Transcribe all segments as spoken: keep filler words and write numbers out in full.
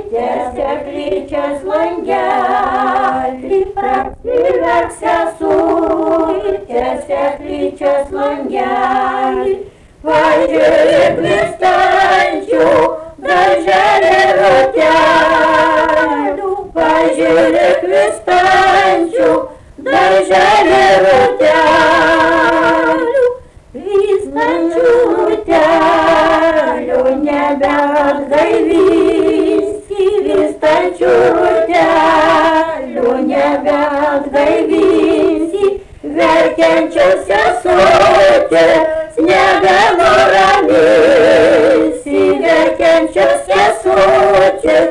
Tiesia langelį, praverk sesutė, tiesia plyčios langelį. Pažiūrėk vystančių darželį rotelių, pažiūrėk vystančių darželį rotelių. Vystančių rotelių nebeatgaivinsi, vystančių rotelių nebeatgaivinsi, verkiančios sesutės nebenuraminsi, verkiančios sesutės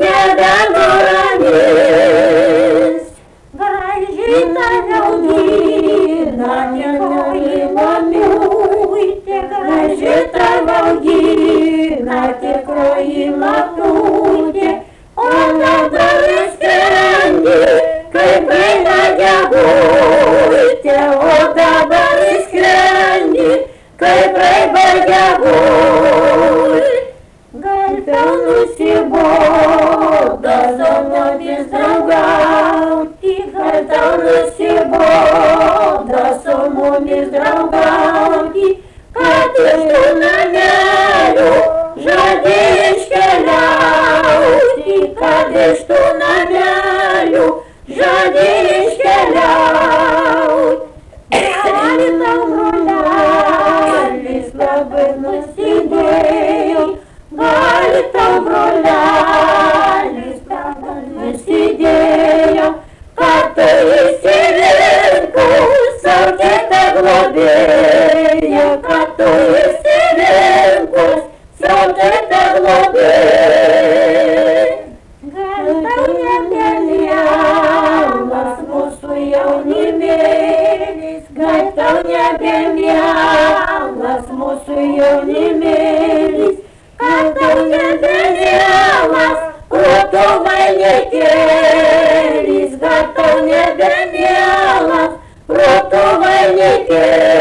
nebenuramins. Gražiai tave augina tikroji mamutė, gražiai tave augina tikroji mamutė, o dabar skrendi, kaip eina gegutė, o dabar skrendi, kaip eina gegutė. Gal tau nusibodo su mumis draugauti, gal tau nusibodo su mumis draugauti, kad iš tų namelių žadi iškeliauti, kad iš tų namelių žadi iškeliauti. Gali tau brolelis labai nusidėjo, gali tau brolelis labai nusidėjo, kad tu išsirinkus sau kitą globėją, kad tu išsirinkus sau kitą globėją. Gal tau nebemielas mūsų jaunimėlis, gal tau nebemielas mūsų jaunimėlis, gal tau nebemielas krūtų vainikėlis, gal tau nebemielas krūtų vainikėlis.